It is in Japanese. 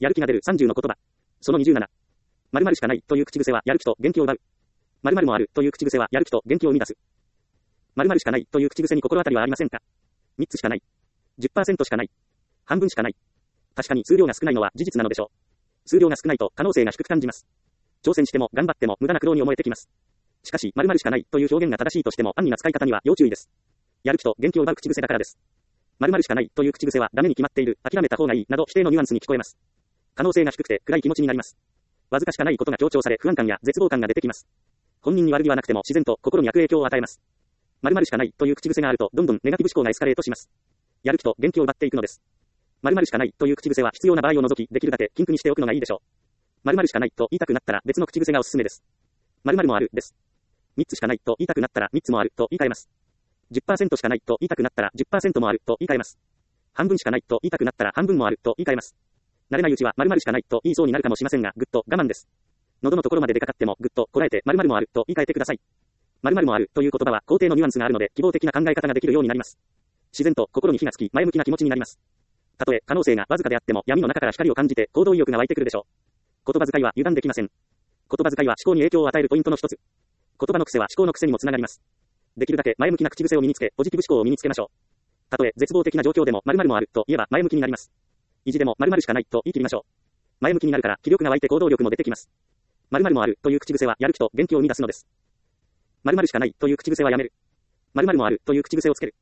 やる気が出る30の言葉。その27。〇〇しかないという口癖はやる気と元気を奪う。〇〇もあるという口癖はやる気と元気を生み出す。〇〇しかないという口癖に心当たりはありませんか？ 3 つしかない。10% しかない。半分しかない。確かに数量が少ないのは事実なのでしょう。数量が少ないと可能性が低く感じます。挑戦しても頑張っても無駄な苦労に思えてきます。しかし、〇〇しかないという表現が正しいとしても安易な使い方には要注意です。やる気と元気を奪う口癖だからです。〇〇しかないという口癖はダメに決まっている、諦めた方がいいなど否定のニュアンスに聞こえます。可能性が低くて暗い気持ちになります。わずかしかないことが強調され不安感や絶望感が出てきます。本人に悪気はなくても自然と心に悪影響を与えます。〇〇しかないという口癖があるとどんどんネガティブ思考がエスカレートします。やる気と元気を奪っていくのです。〇〇しかないという口癖は必要な場合を除きできるだけ禁句にしておくのがいいでしょう。〇〇しかないと言いたくなったら別の口癖がおすすめです。〇〇もあるです。3つしかないと言いたくなったら3つもあると言い換えます。10% しかないと言いたくなったら 10% もあると言い換えます。半分しかないと言いたくなったら半分もあると言い換えます。慣れないうちは〇〇しかないと言いそうになるかもしれませんが、ぐっと我慢です。喉のところまで出かかってもぐっとこらえて〇〇もあると言い換えてください。〇〇もあるという言葉は肯定のニュアンスがあるので希望的な考え方ができるようになります。自然と心に火がつき前向きな気持ちになります。たとえ可能性がわずかであっても闇の中から光を感じて行動意欲が湧いてくるでしょう。言葉遣いは油断できません。言葉遣いは思考に影響を与えるポイントの一つ。言葉の癖は思考の癖にもつながります。できるだけ前向きな口癖を身につけ、ポジティブ思考を身につけましょう。たとえ絶望的な状況でも〇〇もあると言えば前向きになります。意地でも〇〇しかないと言い切りましょう。前向きになるから気力が湧いて行動力も出てきます。〇〇もあるという口癖はやる気と元気を生み出すのです。〇〇しかないという口癖はやめる。〇〇もあるという口癖をつける。